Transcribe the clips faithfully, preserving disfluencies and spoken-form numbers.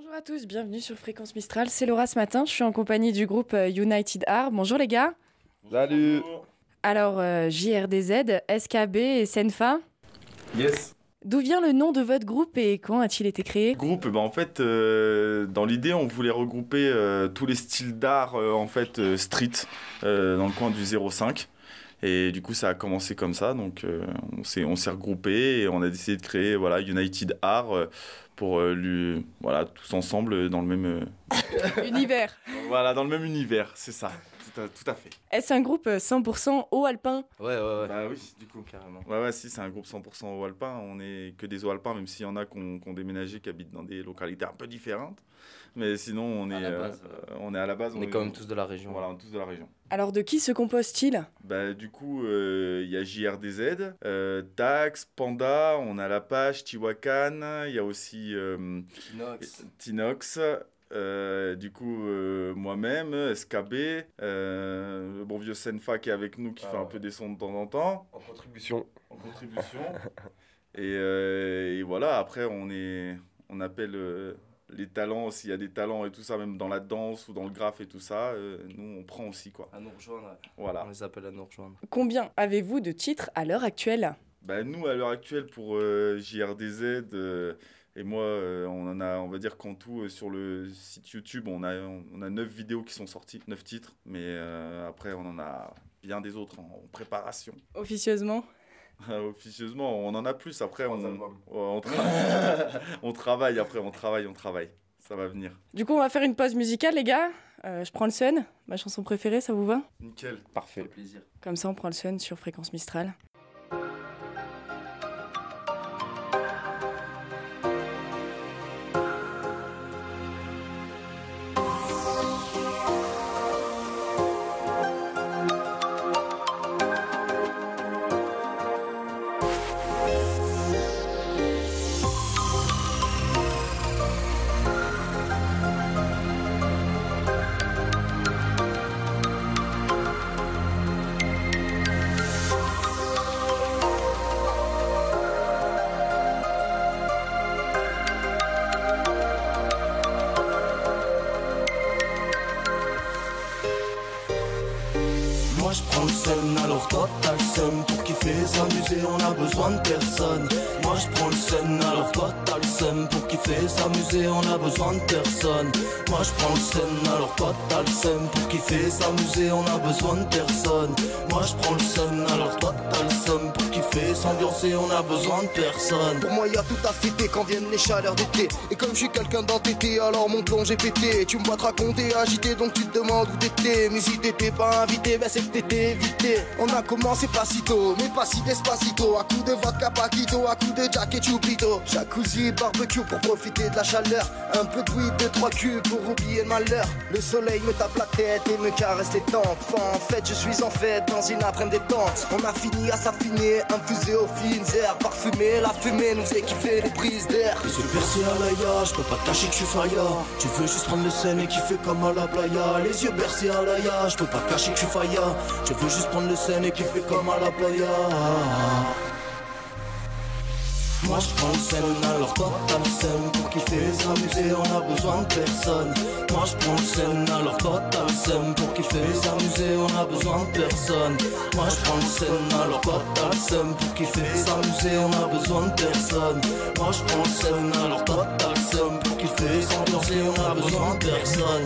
Bonjour à tous, bienvenue sur Fréquence Mistral, c'est Laura ce matin, je suis en compagnie du groupe euh, United Art. Bonjour les gars. Salut. Alors euh, J R D Z, S K B et Senfa. Yes. D'où vient le nom de votre groupe et quand a-t-il été créé? Groupe, bah en fait, euh, dans l'idée, on voulait regrouper euh, tous les styles d'art euh, en fait euh, street euh, dans le coin du zéro cinq. Et du coup, ça a commencé comme ça. Donc, euh, on s'est on s'est regroupé et on a décidé de créer voilà United Art euh, pour euh, lui voilà tous ensemble dans le même euh, Univers. voilà dans le même univers. C'est ça. Tout à, tout à fait. Est-ce un groupe cent pour cent haut alpin? Ouais, ouais, ouais. Bah oui, du coup. Carrément. Ouais, ouais, si, c'est un groupe cent pour cent eau alpin. On est que des eaux alpins, même s'il y en a qui ont, qui ont déménagé, qui habitent dans des localités un peu différentes. Mais sinon, on À est, la euh, base, euh, on est à la base. On est quand même tous de la région. Voilà, on est tous de la région. Alors de qui se compose-t-il? Bah, du coup, il euh, y a J R D Z, euh, Tax, Panda, on a Lapache, Tiwakan, il y a aussi euh, Inox. Tinox. Euh, du coup, euh, moi-même, S K B, euh, le bon vieux Senfa qui est avec nous, qui Ah fait un ouais. peu des sons de temps en temps, En contribution. en contribution. et, euh, et voilà, après, on, est, on appelle euh, les talents, s'il y a des talents et tout ça, même dans la danse ou dans le graphe et tout ça, euh, nous, on prend aussi, quoi. À nous rejoindre. Ouais. Voilà. On les appelle à nous rejoindre. Combien avez-vous de titres à l'heure actuelle? Bah, nous, à l'heure actuelle, pour euh, J R D Z euh, et moi, euh, on en a, on va dire qu'en tout, euh, sur le site YouTube, on a, on a neuf vidéos qui sont sorties, neuf titres. Mais euh, après, on en a bien des autres en, en préparation. Officieusement? Officieusement, on en a plus. Après, on, Trois albums. ouais, on, tra- on travaille. Après, on travaille, on travaille. Ça va venir. Du coup on va faire une pause musicale les gars. Euh, je prends le Sun, ma chanson préférée, ça vous va? Nickel. Parfait. Plaisir. Comme ça on prend le Sun sur Fréquence Mistral. Moi je prends le seum, alors toi t'as le seum. Pour kiffer, s'amuser, on a besoin de personne. Moi je prends le seum, alors toi t'as le seum. Pour kiffer, s'amuser, on a besoin de personne. Moi je prends le seum, alors toi t'as le seum. Pour kiffer, s'amuser, on a besoin de personne. Moi je prends le seum, alors toi t'as le seum. Pour kiffer, s'ambiancer, on a besoin de personne. Pour moi y'a tout à fêter quand viennent les chaleurs d'été. Et comme je suis quelqu'un d'entêté, alors mon plomb est pété. Tu me vois te raconter agité, donc tu te demandes où t'étais. Mais si t'étais pas invité, ben c'est que t'étais évité. On a commencé pas si tôt, mais pas si despacito. À coup de vodka paquito, à coup de jack et chupito. Jacuzzi, barbecue pour profiter de la chaleur. Un peu de weed, deux, trois culs pour oublier le malheur. Le soleil me tape la tête et me caresse les tempes. En fait je suis en fête dans une après-midi détente. On a fini à s'affiner, infusé aux fines herbes parfumées. La fumée nous fait kiffer les prises d'air. Les yeux percés à l'aïa, je peux pas te cacher que je suis faya. Tu veux juste prendre le scène et kiffer comme à la playa. Les yeux percés à l'aïa, je peux pas te cacher que je suis faya. Tu veux juste prendre le scène et kiffer comme à la playa. Moi je prends le scène, alors toi t'as le scène. Pour kiffer, s'amuser, on a besoin de personne. Moi je prends le scène, alors toi t'as le scène. Pour kiffer, s'amuser, on a besoin de personne. Moi je prends le scène, alors toi t'as le scène. Pour kiffer, s'amuser, on a besoin de personne. Moi je prends le scène, alors toi t'as le scène. Pour kiffer, s'ambiancer, on a besoin de personne.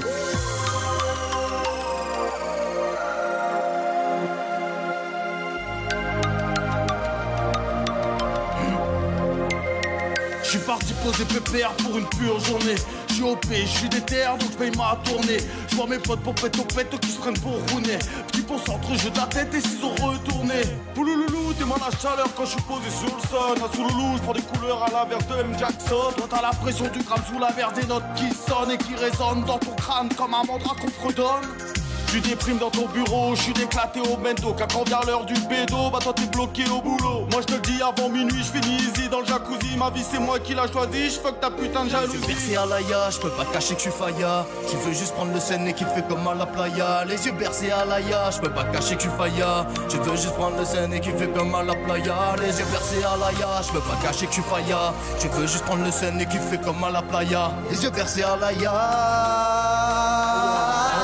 Je suis parti poser pépère pour une pure journée. Je suis O P, je suis déter donc je paye ma tournée. Je vois mes potes popettes au pète qui se prennent pour rouner. Petit concentre, jeu de la tête et s'ils ont retourné. Poulouloulou, t'es mal la chaleur quand je suis posé sur le sol. À Souloulou, je prends des couleurs à la verse de M. Jackson. Toi t'as la pression du gramme sous la verse des notes qui sonnent et qui résonnent dans ton crâne comme un mandat qu'on fredonne. Tu déprimes dans ton bureau, je suis éclaté au bendo. Car quand vient l'heure du bédo, bah toi t'es bloqué au boulot. Moi je te le dis avant minuit, je finis easy dans le jacuzzi. Ma vie c'est moi qui l'a choisi, je fuck ta putain de jalousie. Les yeux bercés à l'aïa, je peux pas cacher que je suis failla. Je veux juste prendre le scène et qu'il fait comme à la playa. Les yeux bercés à l'aïa, je peux pas cacher que je suis failla. Je veux juste prendre le scène et qu'il fait comme à la playa. Les yeux bercés à l'aïa, je peux pas cacher que je suis failla. Je veux juste prendre le scène et qu'il fait comme à la playa. Les yeux bercés à l'aïa.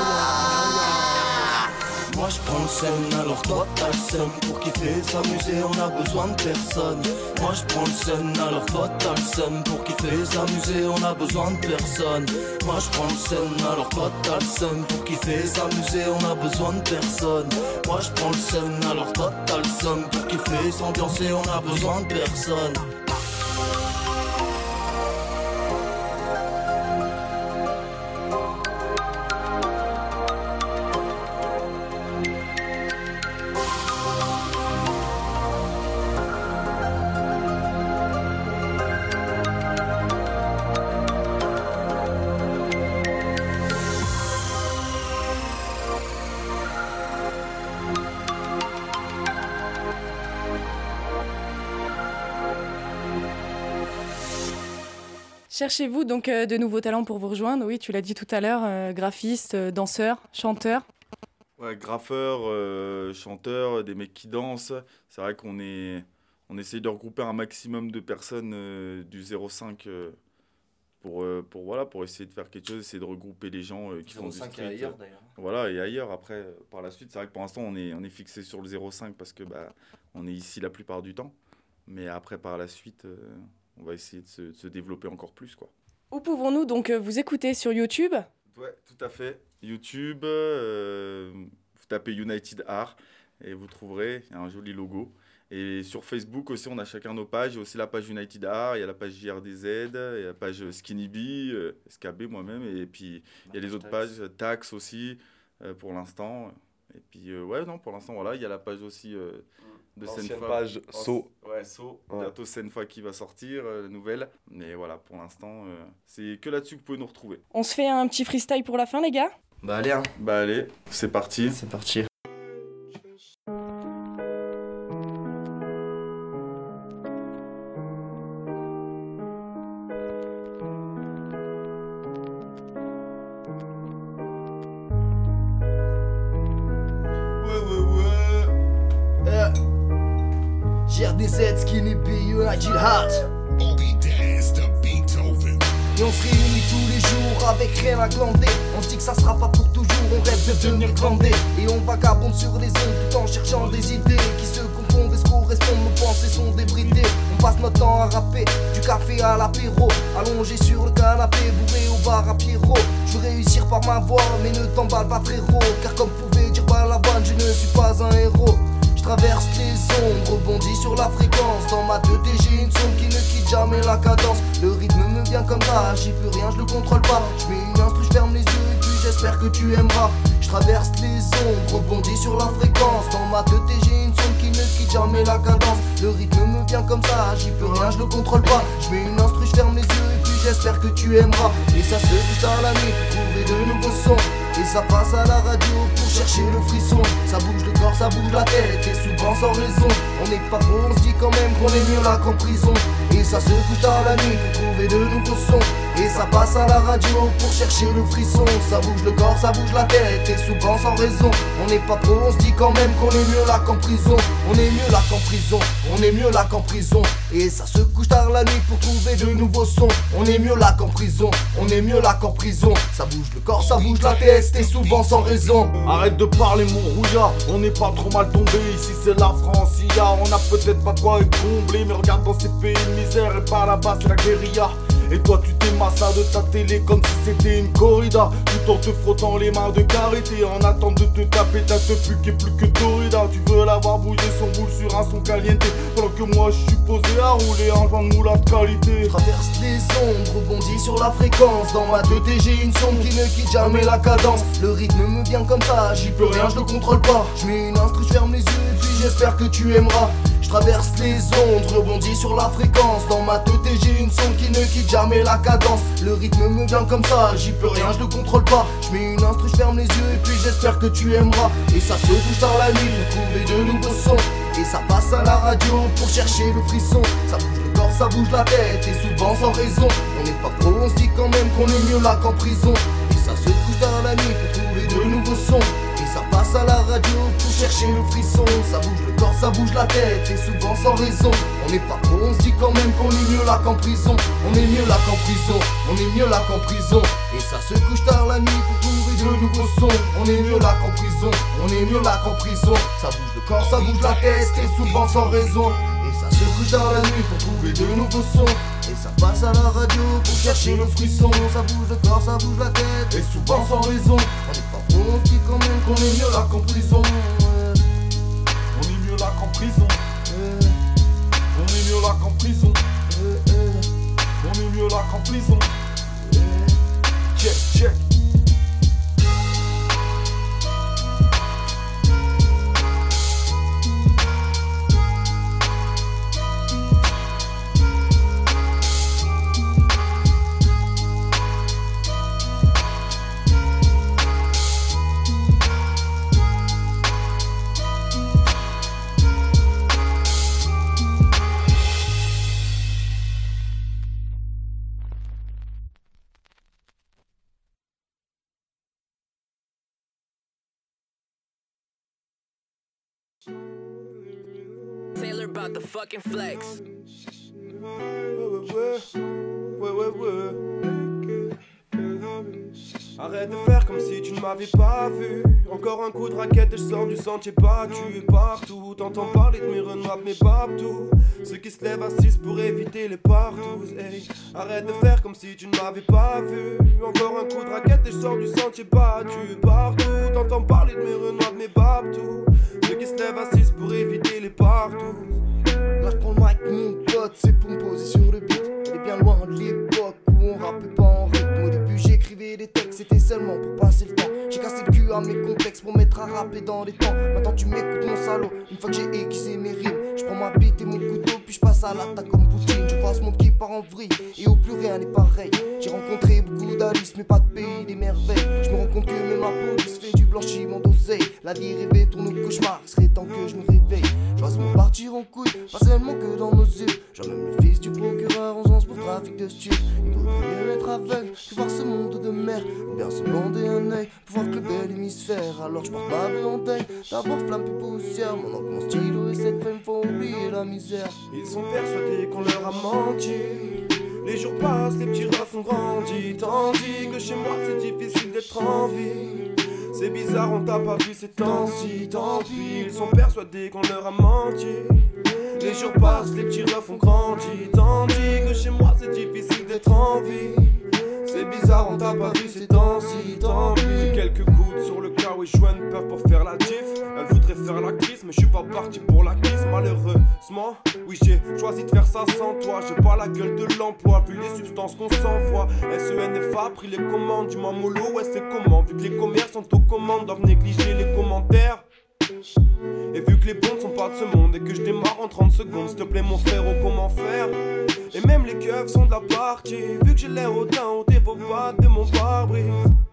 Moi je prends le scène, alors toi t'as le seum. Pour kiffer, s'amuser, on a besoin de personne. Moi je prends le scène, alors toi t'as le seum. Pour kiffer, s'amuser, on a besoin de personne. Moi je prends le scène, alors toi t'as le seum. Pour kiffer, s'amuser, on a besoin de personne. Moi je prends le scène, alors toi t'as le seum. Pour kiffer, s'ambiancer, on a besoin de personne. Cherchez-vous donc euh, de nouveaux talents pour vous rejoindre? Oui, tu l'as dit tout à l'heure, euh, graphiste, euh, danseur, chanteur. Ouais, graffeur, euh, chanteur, des mecs qui dansent. C'est vrai qu'on est, on essaye de regrouper un maximum de personnes euh, du zéro cinq euh, pour, euh, pour, voilà, pour essayer de faire quelque chose, essayer de regrouper les gens euh, qui font du zéro cinq street. et ailleurs d'ailleurs. Voilà, et ailleurs après, euh, par la suite. C'est vrai que pour l'instant, on est, on est fixé sur le zéro cinq parce que bah, on est ici la plupart du temps. Mais après, par la suite, euh, on va essayer de se, de se développer encore plus, quoi. Où pouvons-nous donc euh, vous écouter sur YouTube? Ouais, tout à fait. YouTube, euh, vous tapez United Art et vous trouverez, il y a un joli logo. Et sur Facebook aussi, on a chacun nos pages. Il y a aussi la page United Art, il y a la page J R D Z, il y a la page Skinny B, euh, S K B moi-même. Et puis, il y a les autres pages, Tax aussi, euh, pour l'instant. Et puis, euh, ouais, non, pour l'instant, voilà, il y a la page aussi euh, de L'ancienne Senfa. page So. Ouais, So. Ouais. Bientôt Senfa qui va sortir, euh, nouvelle. Mais voilà, pour l'instant, euh, c'est que là-dessus que vous pouvez nous retrouver. On se fait un petit freestyle pour la fin, les gars? Bah allez, hein. Bah allez, c'est parti. C'est parti. J R D Z, Skinny B, United Heart. Et on se réunit tous les jours avec rien à glander. On se dit que ça sera pas pour toujours, on rêve de devenir grandé. Et on vagabonde sur les ondes tout en cherchant des idées qui se confondent et se correspondent, nos pensées sont débridées. On passe notre temps à rapper, du café à l'apéro, allongé sur le canapé, bourré au bar à Pierrot. Je veux réussir par ma voix, mais ne t'emballe pas frérot, car comme pouvait dire Balavoine, je ne suis pas un héros. Je traverse les ombres, rebondis sur la fréquence. Dans ma deux T, j'ai une sonde qui ne quitte jamais la cadence. Le rythme me vient comme ça, j'y peux rien, je le contrôle pas. Je mets une instru, je ferme les yeux et puis j'espère que tu aimeras. Je traverse les ombres, rebondis sur la fréquence. Dans ma deux T, j'ai une sonde qui ne quitte jamais la cadence. Le rythme me vient comme ça, j'y peux rien, je le contrôle pas. Je mets une instru, je ferme les yeux et puis j'espère que tu aimeras. Et ça se bouge dans la nuit pour trouver de nouveaux sons. Et ça passe à la radio pour chercher le frisson. Ça bouge le corps, ça bouge la tête et souvent sans raison. On n'est pas trop, on se dit quand même qu'on est mieux là qu'en prison. Et ça se couche dans la nuit pour trouver de nouveaux sons. Et ça passe à la radio pour chercher le frisson. Ça bouge le corps, ça bouge la tête et souvent sans raison. On n'est pas trop, on se dit quand même qu'on est mieux là qu'en prison. On est mieux là qu'en prison, on est mieux là qu'en prison. Et ça se couche tard la nuit pour trouver de nouveaux sons. On est mieux là qu'en prison, on est mieux là qu'en prison. Ça bouge le corps, ça bouge la tête et souvent sans raison. Arrête de parler mon rouillard, on n'est pas trop mal tombé. Ici c'est la France, y a, on a peut-être pas de quoi être comblé. Mais regarde dans ces pays de misère et par là-bas c'est la guérilla. Et toi tu t'émassas de ta télé comme si c'était une corrida, tout en te frottant les mains de karité. En attendant de te taper ta tepu qui est plus que torrida. Tu veux l'avoir bouillé son boule sur un son caliente, pendant que moi je suis posé à rouler un joint de moula de qualité. Je traverse les ombres, rebondis sur la fréquence. Dans ma deux T, j'ai une sonde qui ne quitte jamais la cadence. Le rythme me vient comme ça, j'y peux rien, je le contrôle pas. Je mets une instru, je ferme les yeux et puis j'espère que tu aimeras. Je traverse les ondes, rebondis sur la fréquence. Dans ma tête j'ai une sonde qui ne quitte jamais la cadence. Le rythme me vient comme ça, j'y peux rien, je le contrôle pas. Je mets une instru, je ferme les yeux et puis j'espère que tu aimeras. Et ça se bouge dans la nuit pour trouver de nouveaux sons. Et ça passe à la radio pour chercher le frisson. Ça bouge le corps, ça bouge la tête et souvent sans raison. On n'est pas pro, on se dit quand même qu'on est mieux là qu'en prison. Et ça se bouge dans la nuit pour trouver de nouveaux sons. Et ça passe à la radio pour chercher le frisson. Ça bouge le corps, ça bouge la tête et souvent sans raison. On n'est pas pro, on se dit quand même qu'on est mieux là qu'en prison. On est mieux là qu'en prison, on est mieux là qu'en prison. Et ça se couche tard la nuit pour trouver de nouveaux sons. On est mieux là qu'en prison, on est mieux là qu'en prison. Ça bouge le corps, ça bouge la tête et souvent sans raison. Et ça se couche tard la nuit pour trouver de nouveaux sons. Et ça passe à la radio pour chercher le frisson. Ça bouge le corps, ça bouge la tête et souvent sans raison. On n'est pas pro, on se dit quand même qu'on est mieux là qu'en prison. On est mieux là qu'en prison. On est mieux là qu'en prison. On est mieux là qu'en prison. Check, check. Taylor about the fucking flex. Ouais, ouais, ouais, ouais, ouais. Arrête de faire comme si tu ne m'avais pas vu. Encore un coup de raquette et je sors du sentier battu. Partout, t'entends parler de mes renois, de mes babtous. Ceux qui se lèvent à six pour éviter les partous. Hey, arrête de faire comme si tu ne m'avais pas vu. Encore un coup de raquette et je sors du sentier battu. Partout, t'entends parler de mes renois, de mes babtous. Ceux qui se lèvent à six pour éviter les partous. Là je prends le mic, mon pote, c'est pour me poser sur le beat. Elle est bien loin de l'époque où on rappait pas en rythme. Au début j'écrivais des textes, c'était seulement pour passer le temps. J'ai cassé le cul à mes complexes pour mettre à rapper dans les temps. Maintenant tu m'écoutes mon salaud, une fois que j'ai aiguisé mes rimes. Je prends ma bite et mon couteau, puis je passe à l'attaque comme Poutine. Je vois ce monde qui part en vrille, et au plus rien n'est pareil. J'ai rencontré beaucoup d'Alice, mais pas de pays des merveilles. Je me rends compte que même ma police fait du blanchiment d'oseille. La vie rêvée tourne au cauchemar, il serait temps que je me réveille. Je vois ce monde partir en couille, pas seulement que dans nos yeux. Genre même le fils du procureur en sens pour trafic de stupes. Il vaudrait mieux être aveugle que voir ce monde de merde. Ou bien se bander un œil pour voir que le bel hémisphère. Alors je porte ma belle en deuil, d'abord flamme puis poussière. Maintenant que mon stylo et cette femme font oublier la misère. Ils sont persuadés qu'on leur a menti. Les jours passent, les petits refs ont grandi. Tandis que chez moi c'est difficile d'être en vie. C'est bizarre, on t'a pas vu ces temps-ci, tant pis. Ils sont persuadés qu'on leur a menti. Les jours passent, les petits refs ont grandi. Tandis que chez moi c'est difficile d'être en vie. C'est bizarre, on t'a pas vu ces temps-ci, tant pis. J'ai quelques gouttes sur le cas où je joue une peur pour faire la diff. Elle voudrait faire l'actrice, mais je suis pas parti pour la kiss. Malheureusement, oui j'ai choisi de faire ça sans toi. J'ai pas la gueule de l'emploi, vu les substances qu'on s'envoie. S E N F A pris les commandes du mamolo, ouais c'est comment. Vu que les commerces sont aux commandes, doivent négliger les commentaires. Et vu que les bons ne sont pas de ce monde et que je démarre en trente secondes, s'il te plaît mon frère, oh comment faire. Et même les keufs sont de la partie, vu que j'ai l'air autant haut des vos pattes de mon pare-brise.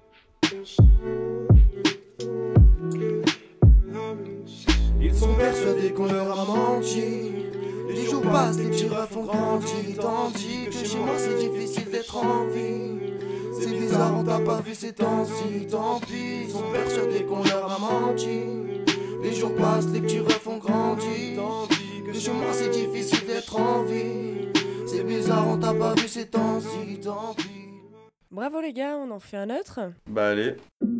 Ils sont persuadés qu'on leur a menti. Les jours passent, les petits refs ont grandi. Tandis que chez moi c'est difficile d'être en vie. C'est bizarre, on t'a pas vu ces temps-ci, tant pis. Ils sont persuadés qu'on leur a menti. Les jours passent, les petits refs ont grandi. Tandis que chez moi c'est difficile d'être en vie. C'est bizarre, on t'a pas vu ces temps-ci, tant pis. Bravo les gars, on en fait un autre. Bah allez.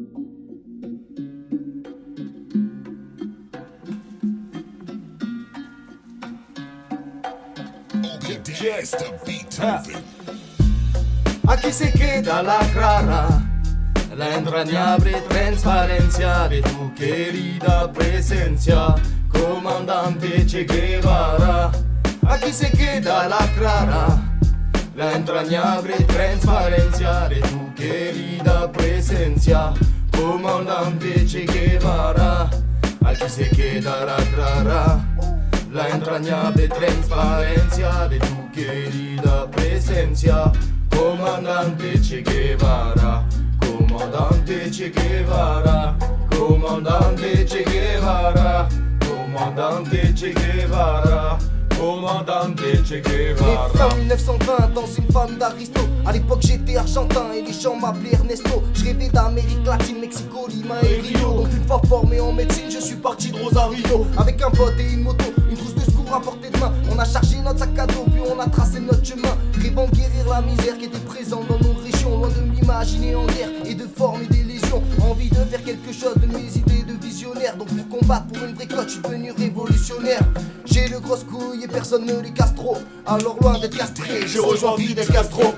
Aquí se queda la clara, la entrañable transparencia de tu querida presencia, comandante Che Guevara. Aquí se queda la clara, la entrañable transparencia de tu querida presencia, comandante Che Guevara. Aquí se queda la clara, la entrañable transparencia de tu querida presencia. Comandante Che Guevara, comandante Che Guevara, comandante Che Guevara, comandante Che Guevara, comandante Che Guevara. Né fin mille neuf cent vingt dans une famille d'aristo. À l'époque j'étais argentin et les gens m'appelaient Ernesto. Je rêvais d'Amérique latine, Mexico, Lima et Rio. Donc une fois formé en médecine, je suis parti de Rosario. Avec un pote et une moto, une trousse de secours à portée de main. On a chargé notre sac à dos, puis on a tracé notre chemin. Rêvant de guérir la misère qui était présente dans nos régions. Loin de m'imaginer en guerre et de former des légions. Envie de faire quelque chose de mes idées de visionnaire. Donc pour combattre pour une vraie cote, je suis devenu révolutionnaire. J'ai le grosse couille et personne ne les casse trop. Alors loin d'être castré, je rejoins Fidel Castro.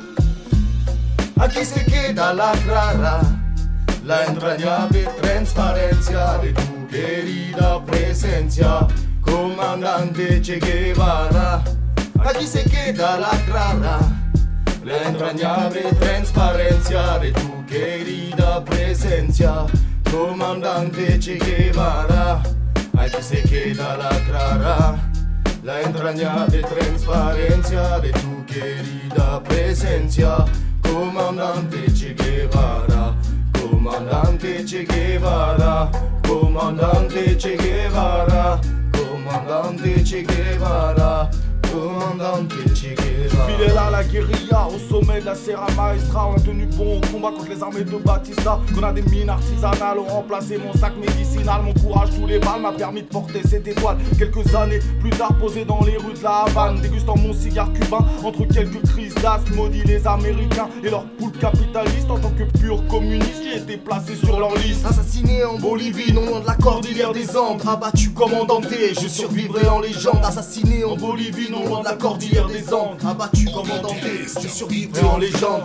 Aquí se queda la clara, la entrañable transparencia de tu querida presencia, comandante Che Guevara. Aquí se queda la clara, la entrañable transparencia de tu querida presencia, comandante Che Guevara. Aquí se queda la clara, la entrañable transparencia de tu querida presencia, comandante Che Guevara, comandante Che Guevara, comandante Che Guevara, comandante Che Guevara, comandante Che Guevara. Fidèle à la guérilla, au sommet de la Sierra Maestra, on a tenu bon au combat contre les armées de Batista. Qu'on a des mines artisanales, ont remplacé mon sac médicinal. Mon courage sous les balles m'a permis de porter cette étoile. Quelques années plus tard, posé dans les rues de la Havane, dégustant mon cigare cubain entre quelques crises d'asthme, maudit les Américains et leurs poules capitalistes. En tant que pur communiste, j'ai été placé sur leur liste. Assassiné en Bolivie, non loin de la cordillère des Andes. Abattu commandante, je survivrai en légende. Assassiné en Bolivie, non loin de la cordillère des Andes. Abattu commandante, je survivrai en légende.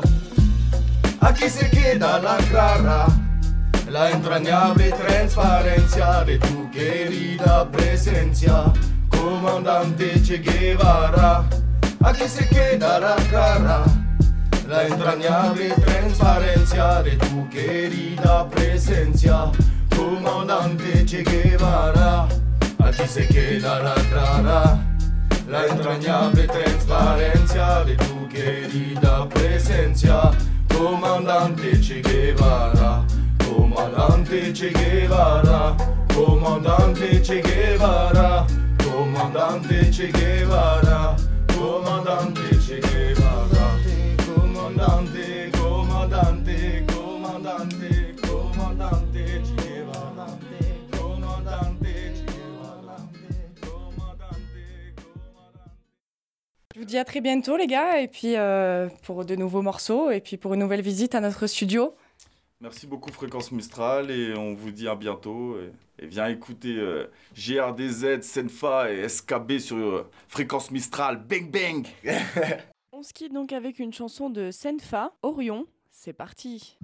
Aquí se queda la clara, la entrañable transparencia de tu querida presencia, comandante Che Guevara. Aquí se queda la clara, la entrañable transparencia de tu querida presencia, comandante Che Guevara. Aquí se queda la clara, la entrañable transparencia de tu querida presencia, comandante Che Guevara, comandante Che Guevara, comandante Che Guevara, comandante Che Guevara, comandante Che Guevara, comandante, comandante, comandante, comandante Che Guevara, comandante Che Guevara, comandante, comandante. Je vous dis à très bientôt les gars, et puis euh, pour de nouveaux morceaux, et puis pour une nouvelle visite à notre studio. Merci beaucoup Fréquence Mistral et on vous dit à bientôt. Et, et viens écouter euh, G R D Z, Senfa et S K B sur euh, Fréquence Mistral. Bang bang. On se quitte donc avec une chanson de Senfa, Orion. C'est parti.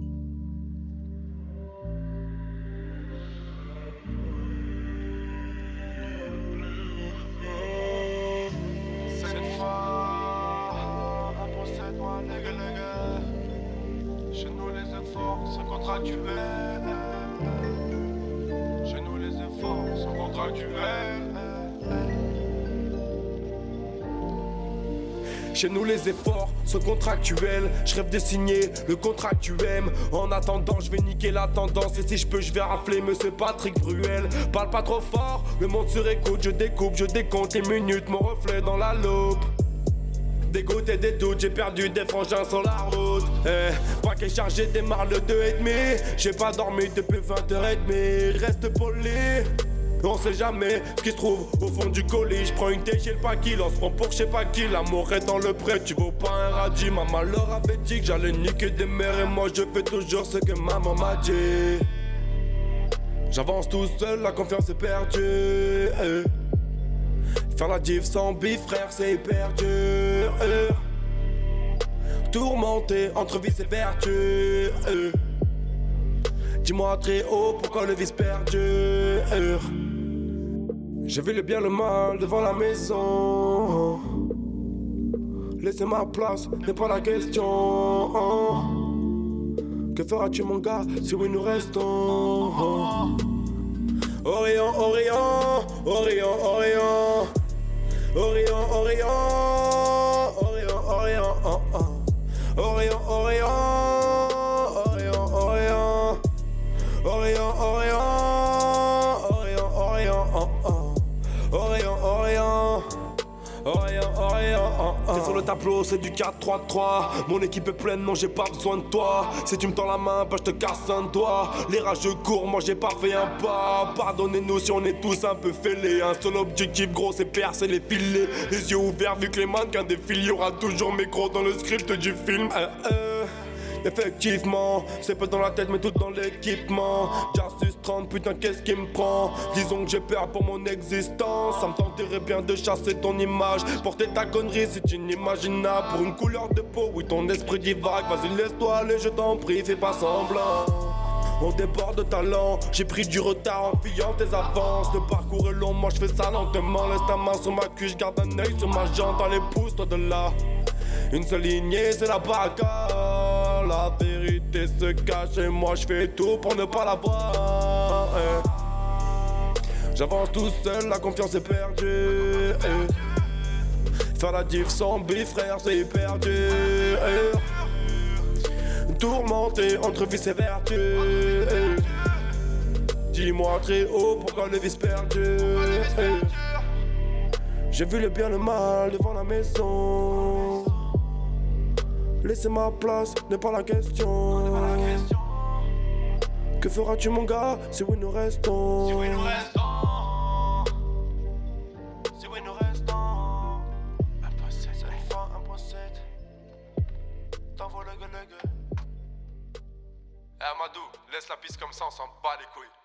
Chez nous les efforts sont contractuels. Chez nous les efforts sont contractuels. Chez nous les efforts sont contractuels. Je rêve de signer le contrat que tu aimes. En attendant je vais niquer la tendance. Et si je peux je vais rafler monsieur Patrick Bruel. Parle pas trop fort, le monde sur écoute. Je découpe, je décompte les minutes. Mon reflet dans la loupe. Des gouttes et des doutes, j'ai perdu des frangins sur la route. Eh, paquet chargé, démarre le deux et demi. J'ai pas dormi depuis vingt heures trente. Reste poli. On sait jamais ce qui se trouve au fond du colis. J'prends une T, j'ai le paquil, on se prend pour je sais pas qui. L'amour est dans le prêt, tu vaux pas un radis. Maman leur avait dit que j'allais niquer des mères. Et moi je fais toujours ce que maman m'a dit. J'avance tout seul, la confiance est perdue. eh. Faire la diff sans bif frère c'est hyper dur. eh. Tourmenté entre vice et vertu. eh. Dis-moi très haut pourquoi le vice perdure. J'ai vu le bien le mal devant la maison. Laisser ma place n'est pas la question. Que feras-tu mon gars si oui nous restons? Orient, Orient, Orient, Orient, Orient, Orient, Orient, Orient, oh, oh. Orient, Orient, Orient, Orient, Orient, Orient, Orient, Orient, oh, oh. Orient, Orient. Orient, Orient, oh, oh. T'es sur le tableau, c'est du quatre trois trois. Mon équipe est pleine, non j'ai pas besoin de toi. Si tu me tends la main, bah je te casse un doigt. Les rageux courent, moi j'ai pas fait un pas. Pardonnez-nous si on est tous un peu fêlés. Un seul objectif gros, c'est percer les filets. Les yeux ouverts vu que les mannequins défilent. Y'aura toujours mes gros dans le script du film. euh, euh. Effectivement, c'est pas dans la tête mais tout dans l'équipement. Jasus trente, putain qu'est-ce qui me prend? Disons que j'ai peur pour mon existence. Ça me tenterait bien de chasser ton image. Porter ta connerie c'est inimaginable. Pour une couleur de peau, oui ton esprit divague. Vas-y laisse-toi aller, je t'en prie, fais pas semblant. On déborde de talent, j'ai pris du retard en fuyant tes avances. Le parcours est long, moi je fais ça lentement. Laisse ta main sur ma cuisse, je garde un œil sur ma jambe. Dans les pouces, toi de là. Une seule lignée, c'est la bagarre. La vérité se cache et moi je fais tout pour ne pas la voir. eh. J'avance tout seul, la confiance est perdue. eh. Faire la diff sans bif, frère, c'est perdu. eh. Tourmenté entre vice et vertu. eh. Dis-moi très haut pourquoi le vice perdu. eh. J'ai vu le bien le mal devant la maison. Laisser ma place n'est pas la question. Que feras-tu mon gars si oui nous restons? Si oui nous restons. Si oui nous restons. un point sept, c'est une fois un point sept. T'envoies le gueule le gueule. Eh Amadou, laisse la piste comme ça, on s'en bat les couilles.